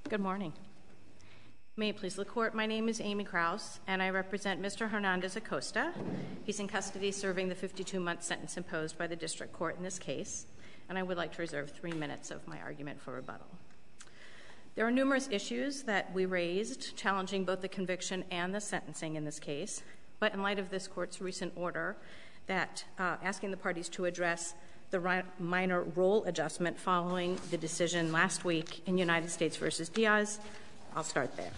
Good morning. May it please the Court, my name is Amy Krause, and I represent Mr. Hernandez-Acosta. He's in custody serving the 52-month sentence imposed by the District Court in this case, and I would like to reserve 3 minutes of my argument for rebuttal. There are numerous issues that we raised challenging both the conviction and the sentencing in this case, but in light of this Court's recent order that asking the parties to address the minor role adjustment following the decision last week in United States v. Diaz, I'll start there.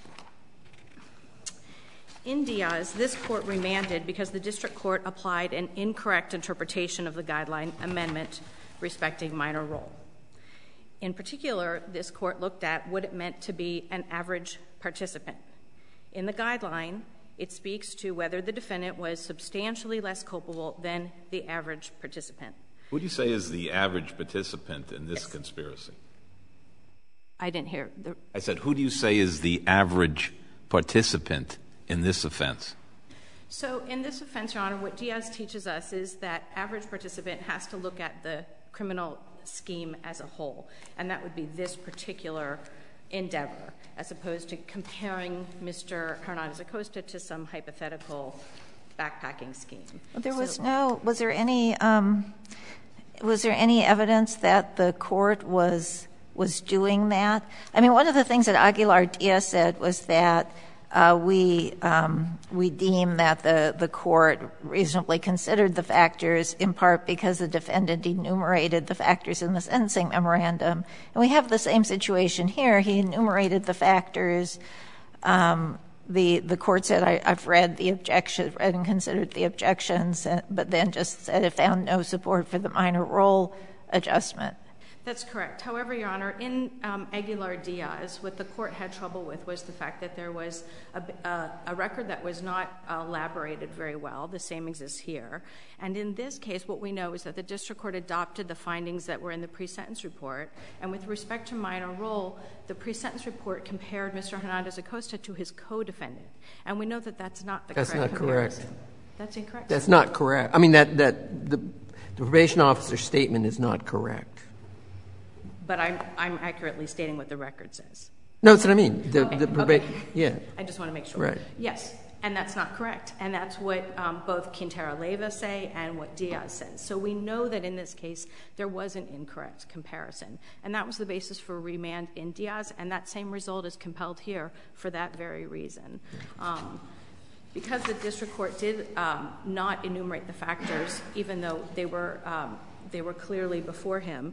In Diaz, this Court remanded because the District Court applied an incorrect interpretation of the guideline amendment respecting minor role. In particular, this Court looked at what it meant to be an average participant. In the guideline, it speaks to whether the defendant was substantially less culpable than the average participant. Who do you say is the average participant in this conspiracy? I didn't hear. I said, who do you say is the average participant in this offense? So in this offense, Your Honor, what Diaz teaches us is that average participant has to look at the criminal scheme as a whole, and that would be this particular endeavor, as opposed to comparing Mr. Hernandez-Acosta to some hypothetical backpacking scheme. Was there any evidence that the Court was doing that? I mean, one of the things that Aguilar-Diaz said was that we deem that the Court reasonably considered the factors, in part because the defendant enumerated the factors in the sentencing memorandum. And we have the same situation here. He enumerated the factors. The Court said, I've read the objections, read and considered the objections, but then just said it found no support for the minor role adjustment. That's correct. However, Your Honor, in Aguilar-Diaz, what the Court had trouble with was the fact that there was a record that was not elaborated very well. The same exists here. And in this case, what we know is that the District Court adopted the findings that were in the pre-sentence report. And with respect to minor role, the pre-sentence report compared Mr. Hernandez-Acosta to his co-defendant. And we know that that's not the correct comparison. That's not correct. That's incorrect? That's not correct. I mean, the probation officer's statement is not correct. But I'm accurately stating what the record says. No, that's what I mean. Okay. Yeah. I just want to make sure. Right. Yes, and that's not correct. And that's what both Quintero-Leyva say and what Diaz says. So we know that in this case there was an incorrect comparison. And that was the basis for remand in Diaz, and that same result is compelled here for that very reason. Because the District Court did not enumerate the factors, even though they were clearly before him,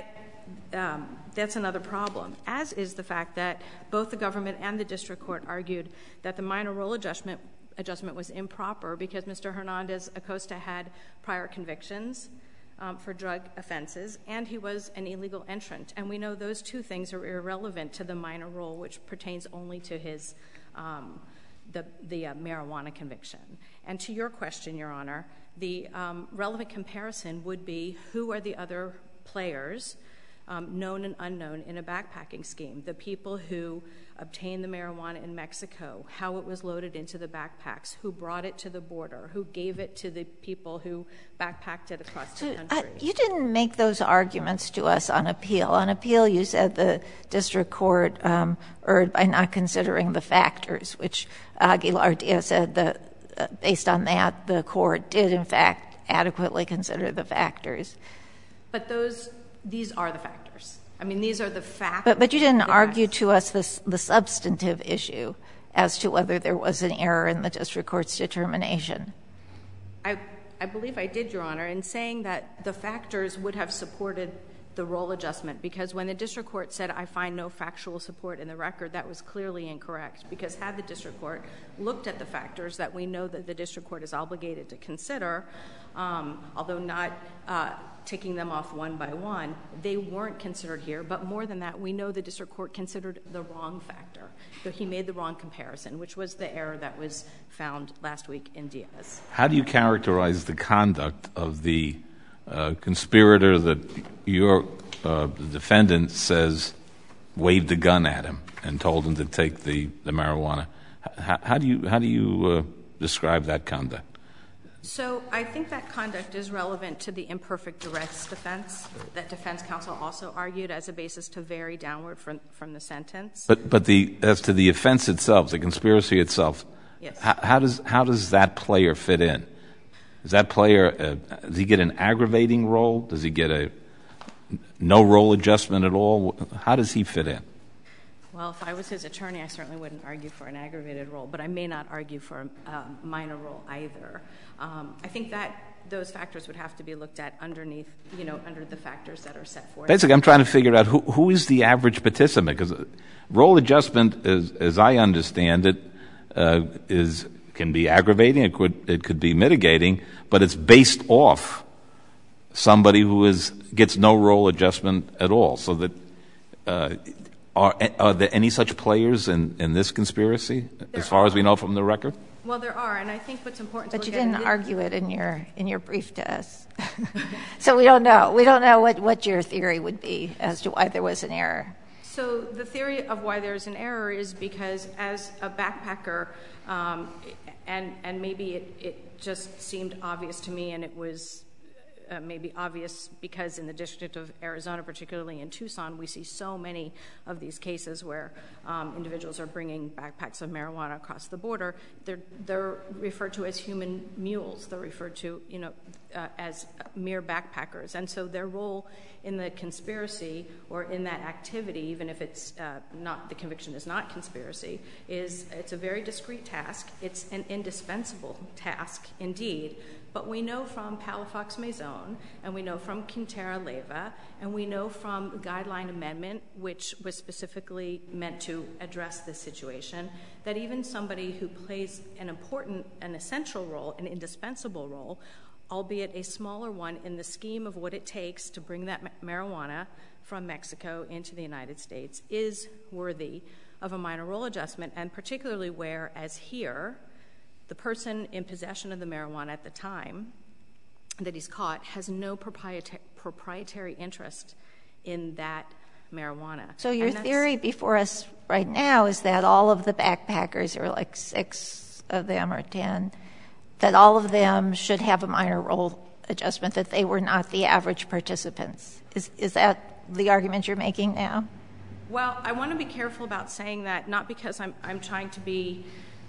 that's another problem, as is the fact that both the government and the District Court argued that the minor role adjustment was improper because Mr. Hernandez-Acosta had prior convictions for drug offenses, and he was an illegal entrant. And we know those two things are irrelevant to the minor role, which pertains only to his the marijuana conviction. And to your question, Your Honor, the relevant comparison would be who are the other players, known and unknown, in a backpacking scheme, the people who obtained the marijuana in Mexico, how it was loaded into the backpacks, who brought it to the border, who gave it to the people who backpacked it across the country. You didn't make those arguments to us on appeal. On appeal, you said the District Court erred by not considering the factors, which Aguilar-Diaz said that based on that, the Court did, in fact, adequately consider the factors. But these are the factors. I mean, these are the facts. But you didn't argue to us the substantive issue as to whether there was an error in the District Court's determination. I believe I did, Your Honor, in saying that the factors would have supported the role adjustment, because when the District Court said, I find no factual support in the record, that was clearly incorrect, because had the District Court looked at the factors that we know that the District Court is obligated to consider, although not ticking them off one by one, they weren't considered here. But more than that, we know the District Court considered the wrong factor. So he made the wrong comparison, which was the error that was found last week in Diaz. How do you characterize the conduct of the conspirator that your defendant says waved a gun at him and told him to take the marijuana? How do you describe that conduct? So I think that conduct is relevant to the imperfect duress defense that defense counsel also argued as a basis to vary downward from the sentence. But as to the offense itself, the conspiracy itself, yes. how does that player fit in? Does that player, does he get an aggravating role? Does he get a no role adjustment at all? How does he fit in? Well, if I was his attorney, I certainly wouldn't argue for an aggravated role, but I may not argue for a minor role either. I think that those factors would have to be looked at underneath, under the factors that are set forth. Basically, I'm trying to figure out who is the average participant, because role adjustment, as I understand it, can be aggravating, it could be mitigating, but it's based off somebody who gets no role adjustment at all. So that are there any such players in this conspiracy, as far as we know from the record? Well, there are, and I think what's important to But look you at didn't argue it in your brief to us. So we don't know. We don't know what your theory would be as to why there was an error. So the theory of why there's an error is because as a backpacker, and maybe it just seemed obvious to me, and it was maybe obvious because in the District of Arizona, particularly in Tucson, we see so many of these cases where individuals are bringing backpacks of marijuana across the border. They're referred to as human mules. They're referred to, as mere backpackers. And so their role in the conspiracy or in that activity, even if it's not, the conviction is not conspiracy, it's a very discrete task. It's an indispensable task indeed. But we know from Palafox Maison, and we know from Quintera Leyva, and we know from the guideline amendment, which was specifically meant to address this situation, that even somebody who plays an essential role, an indispensable role, albeit a smaller one in the scheme of what it takes to bring that marijuana from Mexico into the United States, is worthy of a minor role adjustment, and particularly where, as here, the person in possession of the marijuana at the time that he's caught has no proprietary interest in that marijuana. So your theory before us right now is that all of the backpackers, there were like 6 of them or 10, that all of them should have a minor role adjustment, that they were not the average participants. Is that the argument you're making now? Well, I want to be careful about saying that, not because I'm trying to be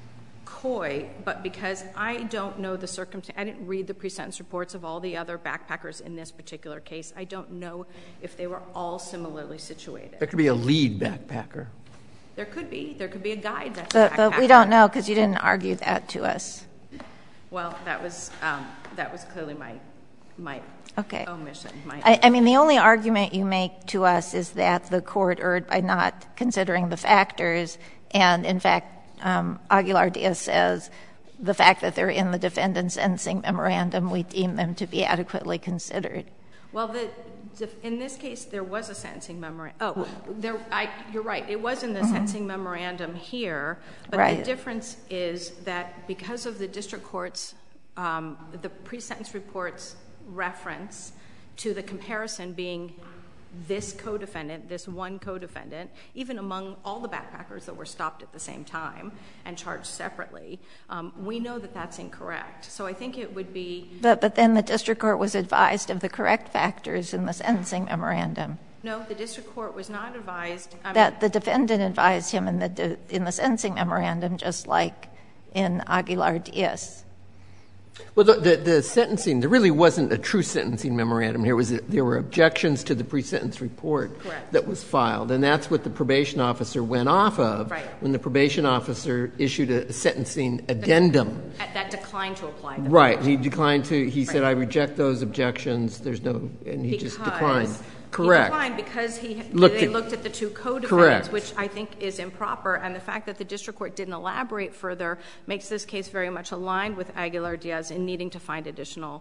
coy, but because I don't know the circumstance. I didn't read the pre-sentence reports of all the other backpackers in this particular case. I don't know if they were all similarly situated. There could be a lead backpacker. There could be. There could be a guide that's a backpacker. But we don't know because you didn't argue that to us. Well, that was clearly my okay. omission. I mean, the only argument you make to us is that the court erred by not considering the factors, and in fact, Aguilar-Diaz says the fact that they're in the defendant's sentencing memorandum, we deem them to be adequately considered. Well, in this case, there was a sentencing memorandum. You're right. It was in the sentencing memorandum here, but the difference is that because of the district court's, the pre-sentence report's reference to the comparison being this co-defendant, this one co-defendant, even among all the backpackers that were stopped at the same time and charged separately, we know that that's incorrect. So I think it would be... But then the district court was advised of the correct factors in the sentencing memorandum. No, the district court was not advised... That the defendant advised him in the sentencing memorandum, just like in Aguilar-Diaz. Well, the sentencing, there really wasn't a true sentencing memorandum here. There were objections to the pre-sentence report that was filed, and that's what the probation officer went off of when the probation officer issued a sentencing addendum. That declined to apply. Right. He declined to, he said, I reject those objections. There's no, and he just declined. Correct. He declined because they looked at the two co-defendants, which I think is improper, and the fact that the district court didn't elaborate further makes this case very much aligned with Aguilar-Diaz in needing to find additional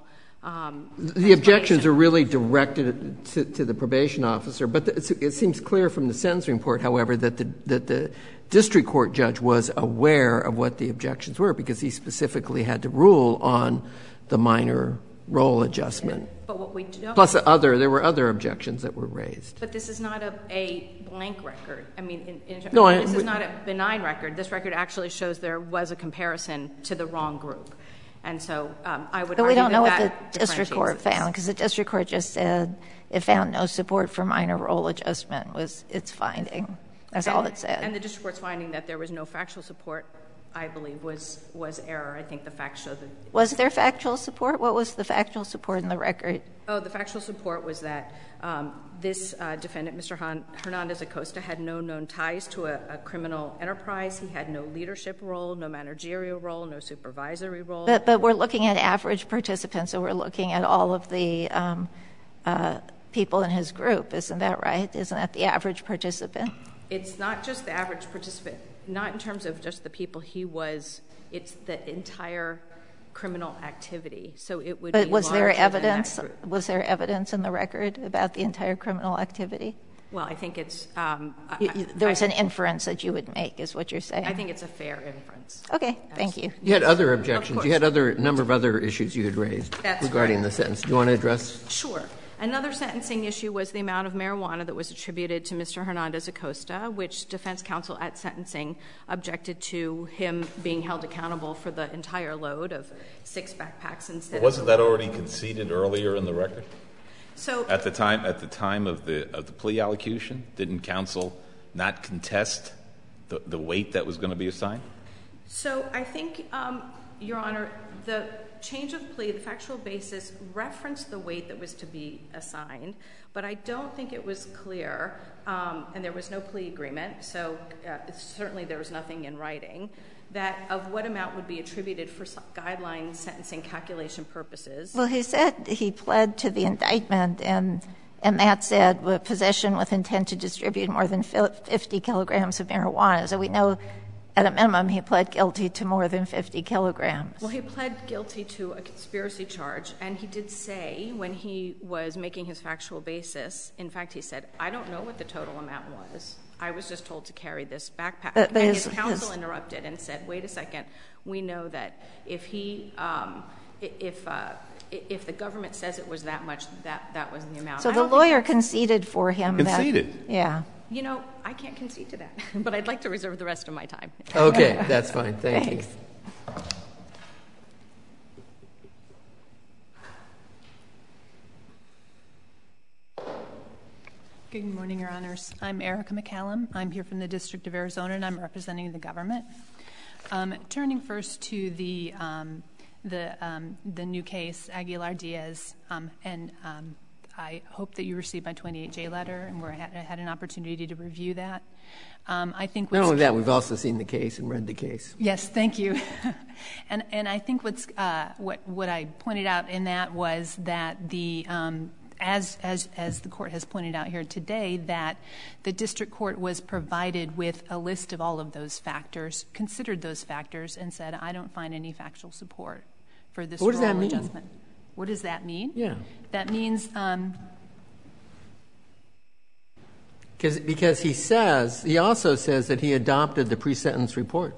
The objections are really directed to the probation officer, but it seems clear from the sentencing report, however, that the district court judge was aware of what the objections were because he specifically had to rule on the minor role adjustment. But what we don't... Plus there were other objections that were raised. But this is not a blank record. I mean, this is not a benign record. This record actually shows there was a comparison to the wrong group. And so I would But we don't know what that the district court found, because the district court just said it found no support for minor role adjustment was its finding. That's all it said. And the district court's finding that there was no factual support, I believe, was error. I think the facts show that. Was there factual support? What was the factual support in the record? Oh, the factual support was that this defendant, Mr. Hernandez-Acosta, had no known ties to a criminal enterprise. He had no leadership role, no managerial role, no supervisory role. But we're looking at average participants, so we're looking at all of the people in his group. Isn't that right? Isn't that the average participant? It's not just the average participant, not in terms of just the people he was. It's the entire criminal activity. So it would be larger than that group. But was there evidence in the record about the entire criminal activity? Well, I think it's there's an inference that you would make, is what you're saying. I think it's a fair inference. Okay, thank you. You had other objections. You had a number of other issues you had raised regarding the sentence. Do you want to address? Sure. Another sentencing issue was the amount of marijuana that was attributed to Mr. Hernandez-Acosta, which defense counsel at sentencing objected to him being held accountable for the entire load of 6 backpacks instead. Wasn't that already conceded earlier in the record? So at the time of the plea allocution, didn't counsel not contest the weight that was going to be assigned? So I think, Your Honor, the change of plea, the factual basis, referenced the weight that was to be assigned, but I don't think it was clear, and there was no plea agreement, so certainly there was nothing in writing, that of what amount would be attributed for guideline sentencing calculation purposes. Well, he said he pled to the indictment, and that said possession with intent to distribute more than 50 kilograms of marijuana. So we know at a minimum he pled guilty to more than 50 kilograms. Well, he pled guilty to a conspiracy charge, and he did say when he was making his factual basis, in fact, he said, I don't know what the total amount was. I was just told to carry this backpack. And his counsel interrupted and said, wait a second, we know that if the government says it was that much, that was the amount. So the lawyer conceded for him. Conceded? Yeah. You know, I can't concede to that, but I'd like to reserve the rest of my time. Okay, that's fine. Thank you. Good morning, Your Honors. I'm Erica McCallum. I'm here from the District of Arizona, and I'm representing the government. Turning first to the new case, Aguilar-Diaz, and I hope that you received my 28J letter and had an opportunity to review that. I think not only that, we've also seen the case and read the case. Yes, thank you. and I think what I pointed out in that was that the as the court has pointed out here today, that the district court was provided with a list of all of those factors, considered those factors, and said, I don't find any factual support for this rule adjustment. What does that mean? Yeah. That means because he also says that he adopted the pre-sentence report.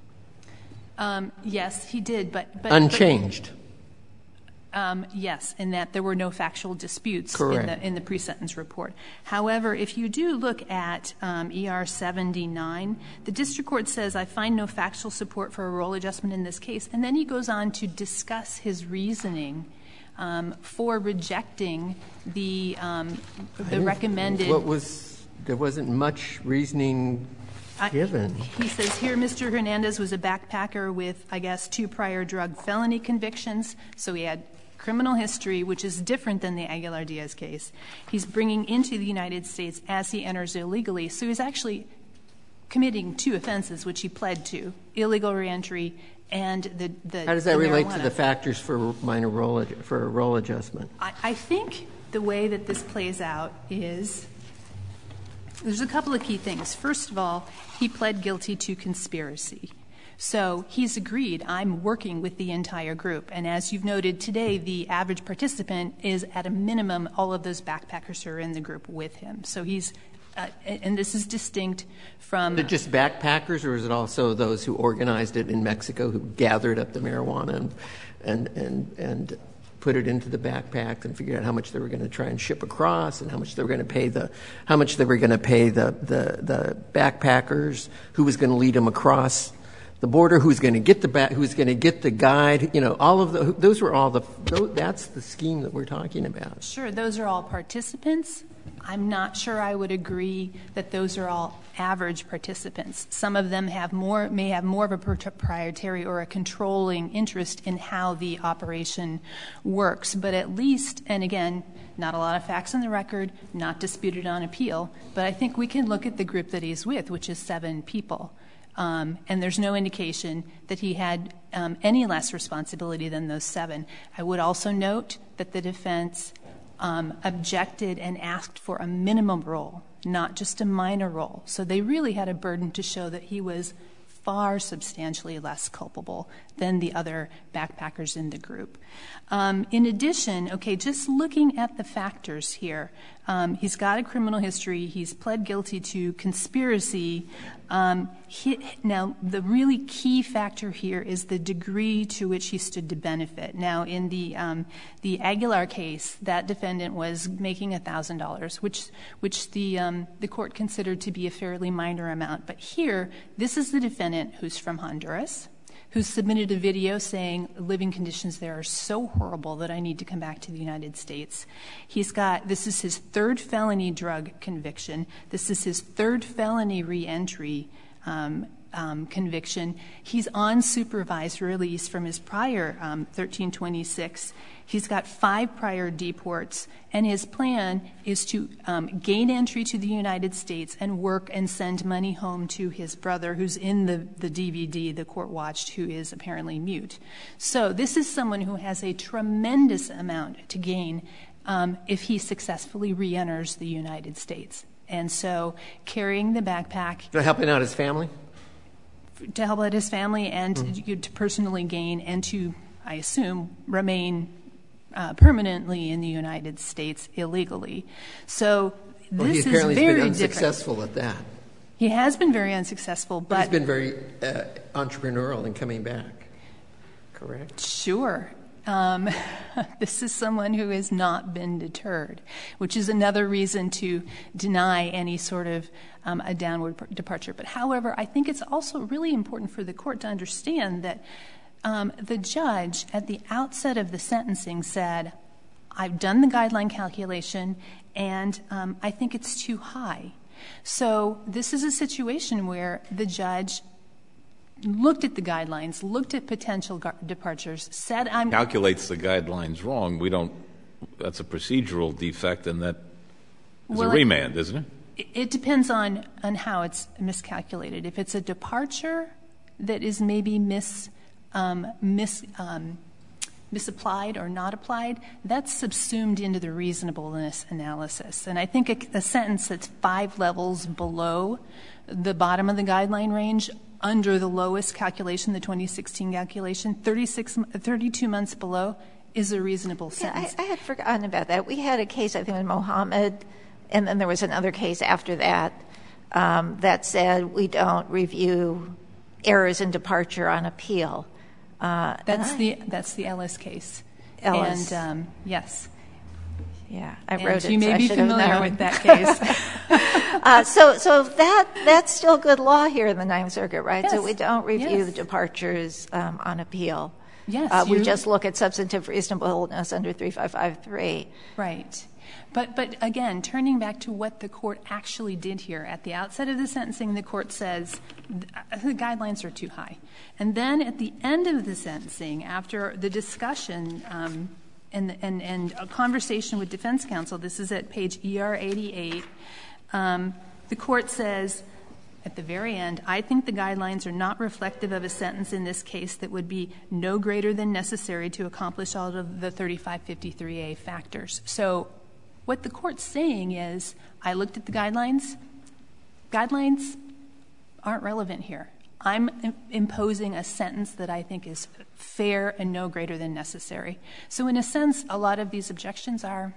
Yes, he did, but unchanged. Yes, in that there were no factual disputes Correct. in the pre-sentence report. However, if you do look at ER 79, the district court says, I find no factual support for a role adjustment in this case, and then he goes on to discuss his reasoning for rejecting the recommended. There wasn't much reasoning given. He says here, Mr. Hernandez was a backpacker with, I guess, 2 prior drug felony convictions, so he had criminal history, which is different than the Aguilar-Diaz case. He's bringing into the United States as he enters illegally, so he's actually committing 2 offenses, which he pled to, illegal reentry and the How does that relate to marijuana. the factors for a role adjustment? I think the way that this plays out is there's a couple of key things. First of all, he pled guilty to conspiracy. So he's agreed, I'm working with the entire group. And as you've noted today, the average participant is at a minimum all of those backpackers who are in the group with him. So he's and this is distinct from. Is it just backpackers, or is it also those who organized it in Mexico, who gathered up the marijuana and put it into the backpack and figured out how much they were going to try and ship across, and how much they were going to pay the backpackers, who was going to lead them across the border, who's going to get the guide, all of those were all that's the scheme that we're talking about. Sure, those are all participants. I'm not sure I would agree that those are all average participants. Some of them may have more of a proprietary or a controlling interest in how the operation works. But at least, and again, not a lot of facts on the record, not disputed on appeal, but I think we can look at the group that he's with, which is 7 people. And there's no indication that he had any less responsibility than those 7. I would also note that the defense objected and asked for a minimum role, not just a minor role. So they really had a burden to show that he was far substantially less culpable than the other backpackers in the group. In addition, just looking at the factors here, he's got a criminal history. He's pled guilty to conspiracy. Now, the really key factor here is the degree to which he stood to benefit. Now, in the Aguilar case, that defendant was making $1,000, which the court considered to be a fairly minor amount. But here, this is the defendant who's from Honduras, who submitted a video saying living conditions there are so horrible that I need to come back to the United States. This is his 3rd felony drug conviction. This is his 3rd felony reentry conviction. He's on supervised release from his prior 1326. He's got 5 prior deports, and his plan is to gain entry to the United States and work and send money home to his brother, who's in the DVD the court watched, who is apparently mute. So this is someone who has a tremendous amount to gain if he successfully reenters the United States. And so carrying the backpack... To helping out his family? To help out his family and to personally gain and to, I assume, remain permanently in the United States illegally. So this is very different. He apparently has been unsuccessful at that. He has been very unsuccessful, but... He's been very entrepreneurial in coming back, correct? Sure. This is someone who has not been deterred, which is another reason to deny any sort of a downward departure. But however, I think it's also really important for the court to understand that the judge at the outset of the sentencing said, I've done the guideline calculation and I think it's too high. So this is a situation where the judge looked at the guidelines, looked at potential departures, said I'm... Calculates the guidelines wrong. That's a procedural defect, and that is a remand, isn't it? It depends on how it's miscalculated. If it's a departure that is maybe misapplied or not applied, that's subsumed into the reasonableness analysis. And I think a sentence that's 5 levels below the bottom of the guideline range, under the lowest calculation, the 2016 calculation, 32 months below, is a reasonable sentence. I had forgotten about that. We had a case, I think, in Mohammed, and then there was another case after that that said we don't review errors in departure on appeal. That's the Ellis case. Ellis. And yes. Yeah, I wrote it. You may so be familiar with that case. So that's still good law here in the Ninth Circuit, right? Yes. So we don't review Yes. the departures on appeal. Yes. We just look at substantive reasonableness under 3553. Right. But again, turning back to what the court actually did here, at the outset of the sentencing, the court says the guidelines are too high. And then at the end of the sentencing, after the discussion and a conversation with defense counsel, this is at page ER 88, the court says, at the very end, I think the guidelines are not reflective of a sentence in this case that would be no greater than necessary to accomplish all of the 3553A factors. So what the court's saying is, I looked at the guidelines. Guidelines aren't relevant here. I'm imposing a sentence that I think is fair and no greater than necessary. So in a sense, a lot of these objections are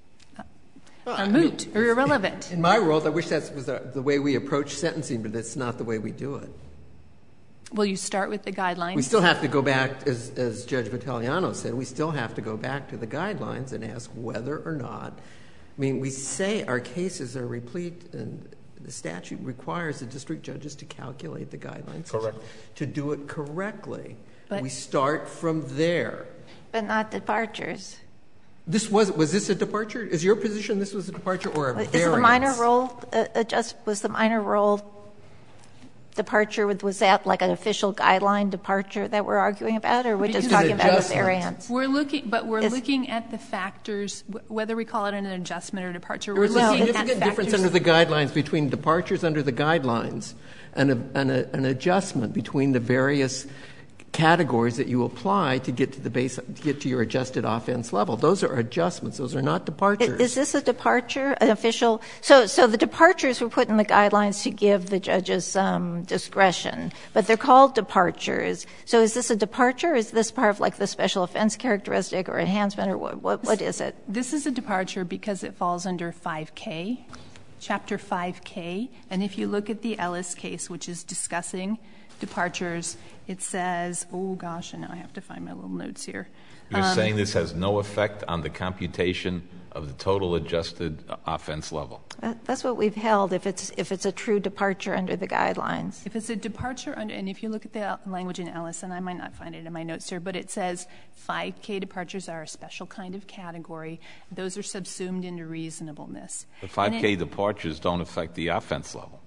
moot or irrelevant. In my world, I wish that was the way we approach sentencing, but that's not the way we do it. Well, you start with the guidelines. We still have to go back, as Judge Vitaliano said, we still have to go back to the guidelines and ask whether or not. I mean, we say our cases are replete and The statute requires the district judges to calculate the guidelines. Correct. To do it correctly. But we start from there. But not departures. Was this a departure? Is your position this was a departure or a variance? Is the minor role was the minor role departure, was that like an official guideline departure that we're arguing about, or we're just talking about a variance? We're looking at the factors, whether we call it an adjustment or departure. There is we're a looking significant at difference under the guidelines between departures under the guidelines and an adjustment between the various categories that you apply to get to the base, to get to your adjusted offense level. Those are adjustments. Those are not departures. Is this a departure, an official? So the departures were put in the guidelines to give the judges some discretion, but they're called departures. So is this a departure? Is this part of like the special offense characteristic or enhancement, or what is it? This is a departure because it falls under 5K, Chapter 5K. And if you look at the Ellis case, which is discussing departures, it says, oh gosh, and now I have to find my little notes here. You're saying this has no effect on the computation of the total adjusted offense level. That's what we've held if it's a true departure under the guidelines. If it's a departure under, and if you look at the language in Ellis, and I might not find it in my notes here, but it says 5K departures are a special kind of category. Those are subsumed into reasonableness. The 5K departures don't affect the offense level.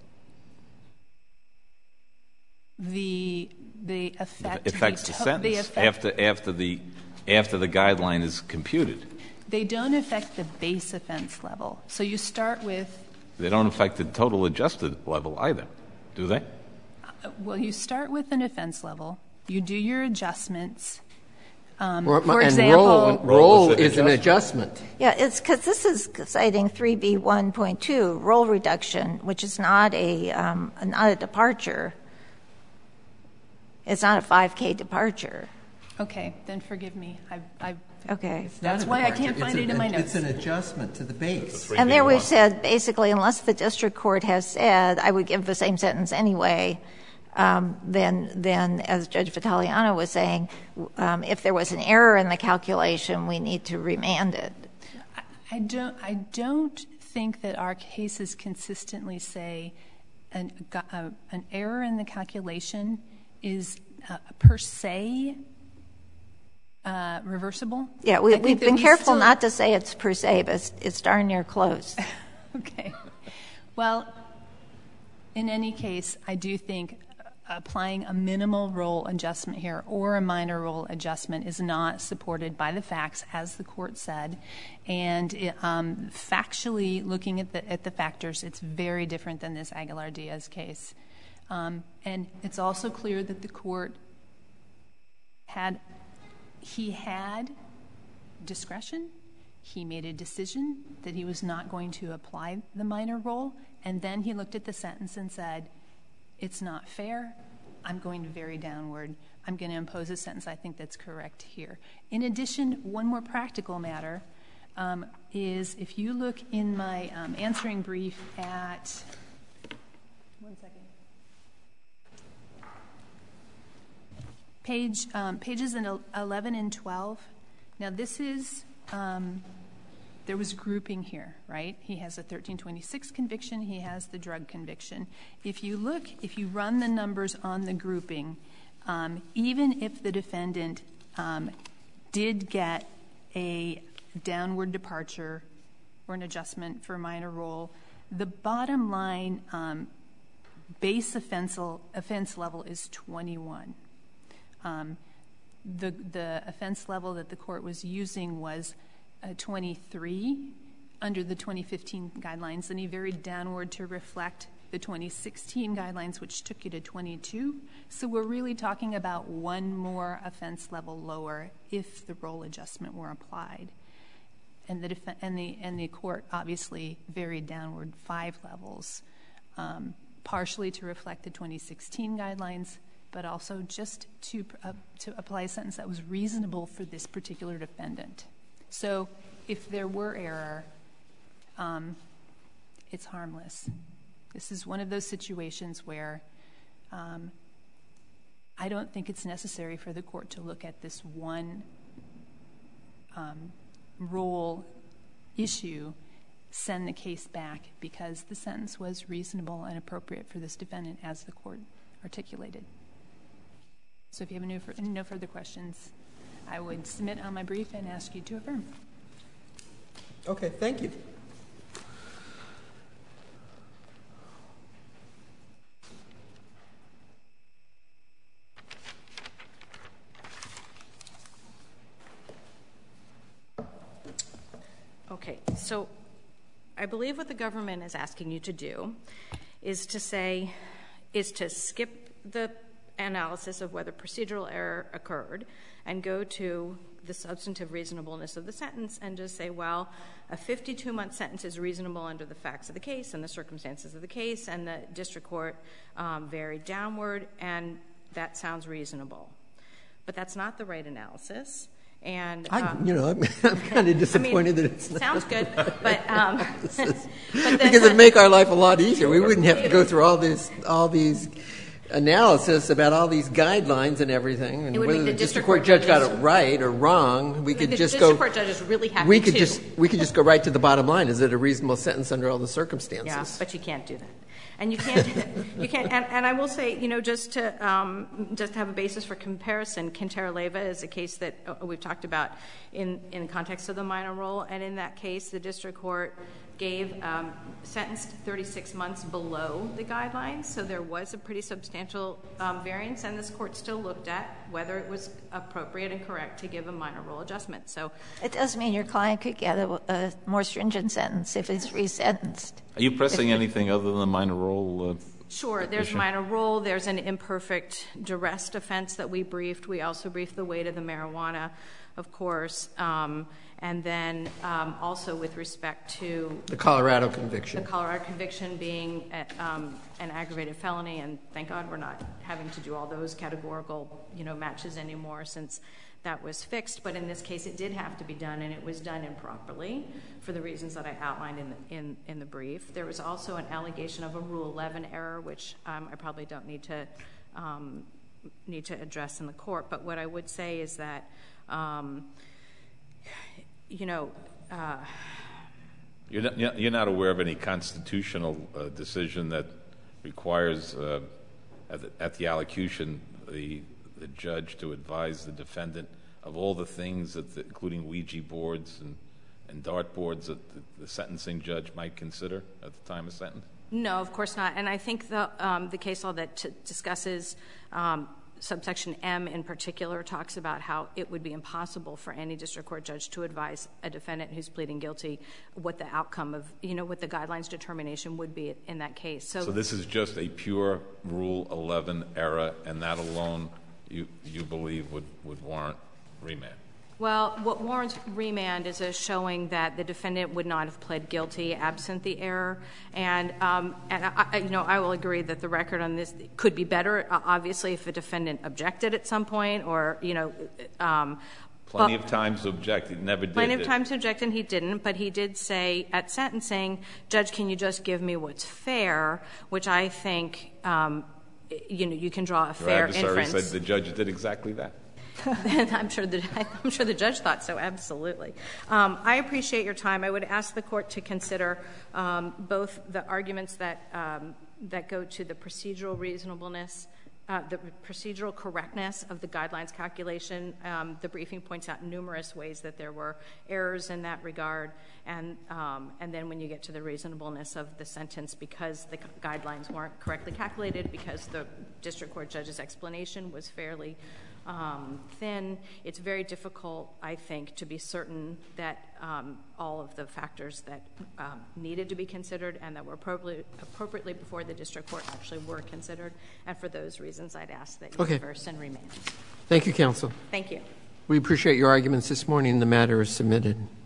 They affect affects the sentence after the guideline is computed. They don't affect the base offense level. So you start with. They don't affect the total adjusted level either, do they? Well, you start with an offense level. You do your adjustments. For example, roll is an adjustment. Yeah, it's because this is citing 3B1.2 roll reduction, which is not a departure. It's not a 5K departure. Okay, then forgive me. Okay. That's why I can't find it in my notes. It's an adjustment to the base. And there we've said, basically, unless the district court has said, I would give the same sentence anyway, then as Judge Vitaliano was saying, if there was an error in the calculation, we need to remand it. I don't think that our cases consistently say an error in the calculation is per se reversible. Yeah, we've been careful not to say it's per se, but it's darn near close. Okay. Well, in any case, I do think applying a minimal roll adjustment here or a minor roll adjustment is not supported by the facts, as the court said. And factually, looking at the factors, it's very different than this Aguilar-Diaz case. And it's also clear that the court had discretion. He made a decision that he was not going to apply the minor roll, and then he looked at the sentence and said, it's not fair. I'm going to vary downward. I'm going to impose a sentence I think that's correct here. In addition, one more practical matter is if you look in my answering brief at, one second. Pages 11 and 12. Now this is, there was grouping here, right? He has a 1326 conviction. He has the drug conviction. If you run the numbers on the grouping, even if the defendant did get a downward departure or an adjustment for a minor role, the bottom line base offense level is 21. The offense level that the court was using was 23 under the 2015 guidelines, and he varied downward to reflect the 2016 guidelines, which took you to 22. So we're really talking about one more offense level lower if the role adjustment were applied. And the court obviously varied downward 5 levels, partially to reflect the 2016 guidelines, but also just to apply a sentence that was reasonable for this particular defendant. So if there were error, it's harmless. This is one of those situations where I don't think it's necessary for the court to look at this one role issue send the case back because the sentence was reasonable and appropriate for this defendant as the court articulated. So if you have no further questions, I would submit on my brief and ask you to affirm. Okay, thank you. Okay, so I believe what the government is asking you to do is to skip the analysis of whether procedural error occurred and go to the substantive reasonableness of the sentence and just say, well, a 52-month sentence is reasonable under the facts of the case and the circumstances of the case, and the district court varied downward, and that sounds reasonable. But that's not the right analysis. And I'm kind of disappointed that it's not. Sounds good, but because it'd make our life a lot easier. We wouldn't have to go through all these analysis about all these guidelines and everything, and whether the district court judge got it right or wrong. We could just go. The district court judge is really happy we could just go right to the bottom line. Is it a reasonable sentence under all the circumstances? Yeah, but you can't do that. And you can't, and I will say, just to have a basis for comparison, Quintero-Leyva is a case that we've talked about in the context of the minor role, and in that case, the district court sentenced 36 months below the guidelines, so there was a pretty substantial variance, and this court still looked at whether it was appropriate and correct to give a minor role adjustment. So it does mean your client could get a more stringent sentence if it's resentenced. Are you pressing anything other than the minor role? Sure. There's minor role. There's an imperfect duress defense that we briefed. We also briefed the weight of the marijuana, of course, and then also with respect to the Colorado conviction. The Colorado conviction being an aggravated felony, and thank God we're not having to do all those categorical, matches anymore since that was fixed. But in this case, it did have to be done, and it was done improperly for the reasons that I outlined in the brief. There was also an allegation of a Rule 11 error, which I probably don't need to address in the court. But what I would say is that, You're not aware of any constitutional decision that requires, at the allocution, the judge to advise the defendant of all the things, including Ouija boards and dart boards, that the sentencing judge might consider at the time of sentence? No, of course not. And I think the case law that discusses subsection M in particular talks about how it would be impossible for any district court judge to advise a defendant who's pleading guilty what the outcome of, what the guidelines determination would be in that case. So this is just a pure Rule 11 error, and that alone you believe would warrant remand? Well, what warrants remand is a showing that the defendant would not have pled guilty absent the error, and I will agree that the record on this could be better. Obviously, if a defendant objected at some point, or plenty of times to object, he never did. Plenty of times to object, and he didn't. But he did say at sentencing, "Judge, can you just give me what's fair?" Which I think you can draw a fair inference. Your adversary said the judge did exactly that. I'm sure the judge thought so, absolutely. I appreciate your time. I would ask the court to consider both the arguments that go to the procedural reasonableness, the procedural correctness of the guidelines calculation. The briefing points out numerous ways that there were errors in that regard, and then when you get to the reasonableness of the sentence, because the guidelines weren't correctly calculated, because the district court judge's explanation was fairly thin, it's very difficult, I think, to be certain that all of the factors that needed to be considered and that were appropriately before the district court actually were considered. And for those reasons, I'd ask that you reverse and remand. Thank you, counsel. Thank you. We appreciate your arguments this morning. The matter is submitted.